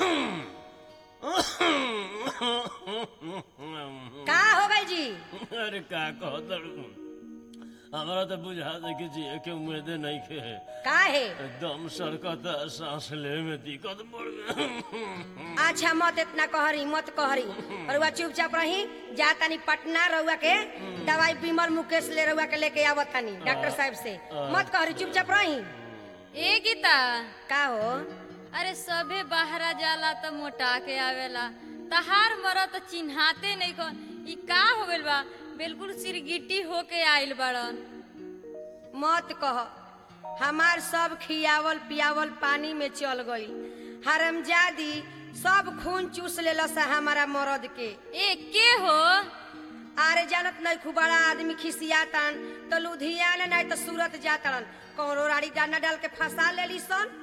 का हो गई जी? अरे का कहत हमारा तो बुझा दे कि जी के उम्मीदें नहीं खे का है? एकदम सरकत सांस ले में दिक्कत बढ़ गई। अच्छा मत इतना कहरी मत कहरी, रउआ चुपचाप रही। जा तनी पटना रउआ के दवाई विमल मुकेश ले रउआ के लेके आवत तनी डॉक्टर साहब से। मत कहरी, चुपचाप रही। ए गीता, का हो? अरे सभे बाहरा जाला तो मोटा के आवेला, तहार मरा तो चिन्हाते नहीं कौन। ई का हो गइल बा? बिल्कुल सिरगिट्टी होके आइल बड़न। मत कह, हमार सब खियावल पियावल पानी में चल गई। हरमजादी सब खून चूस लेलस हमारा मरद के। ए के हो? आरे जानत नहीं, खूब बड़ा आदमी खिसियातन तो लुधियाना नहीं तो सूरत जातन, कौनो राड़ी डाना डाल के फंसा लेली सन।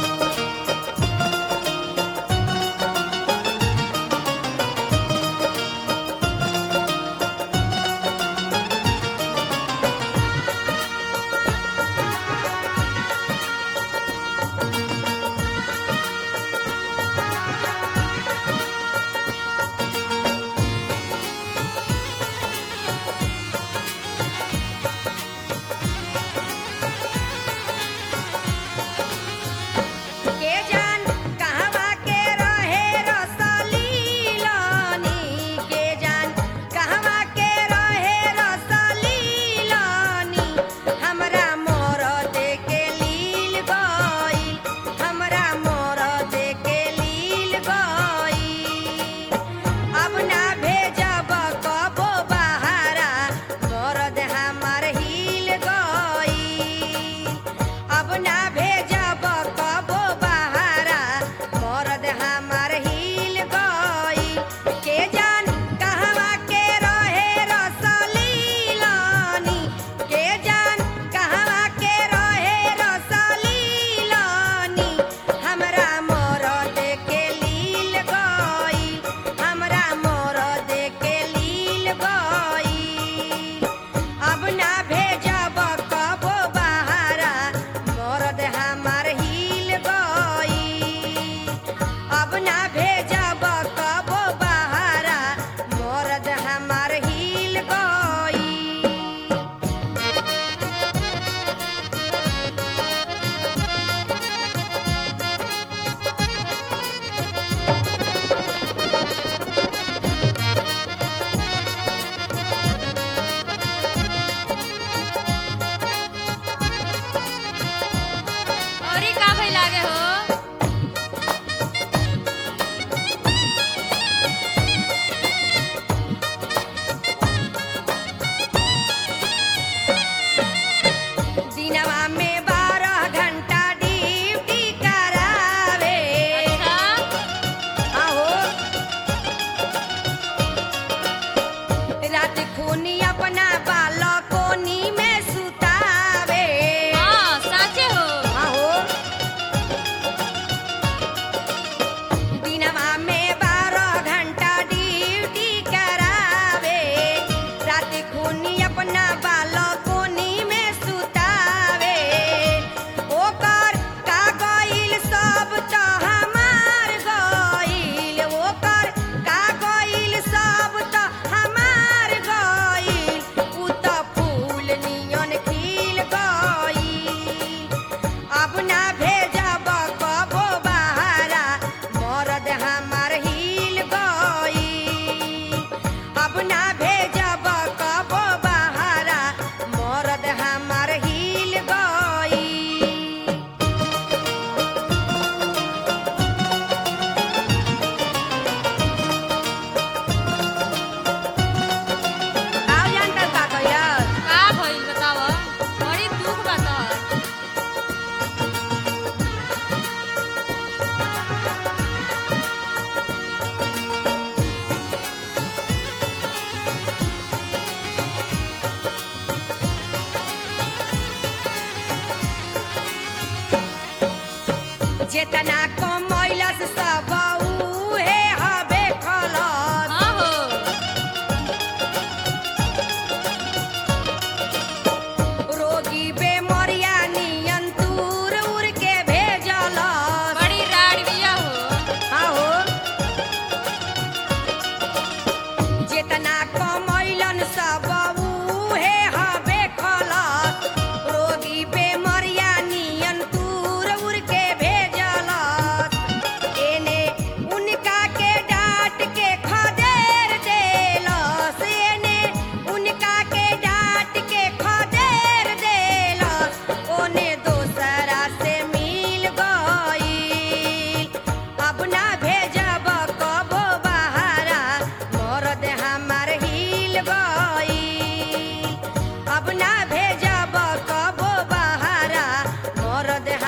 जेतना कमैलस सब उहे हबे खलस। रोगी बेमरिया नियन दूर उड़ के भेजलस। बड़ी राड़ बिया हो। हाँ हो।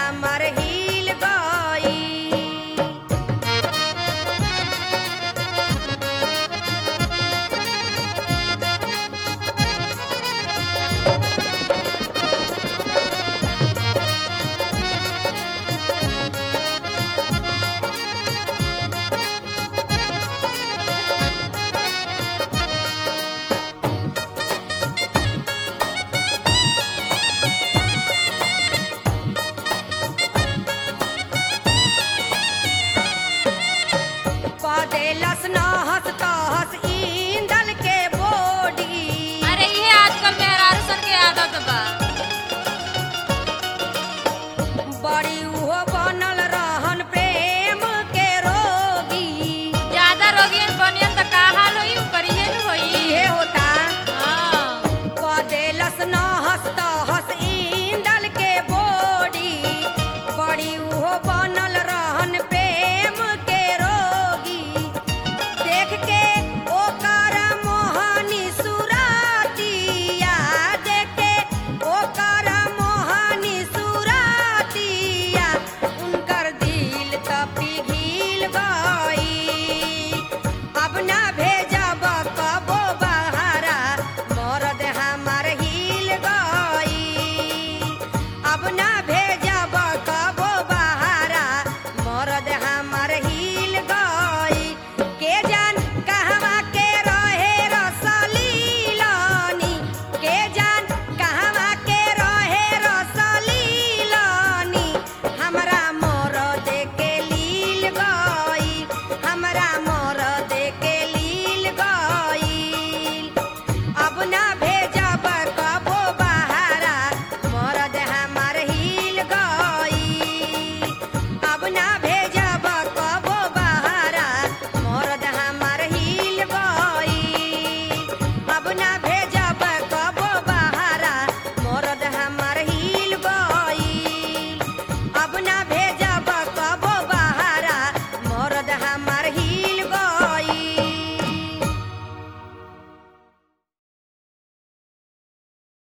हमार ही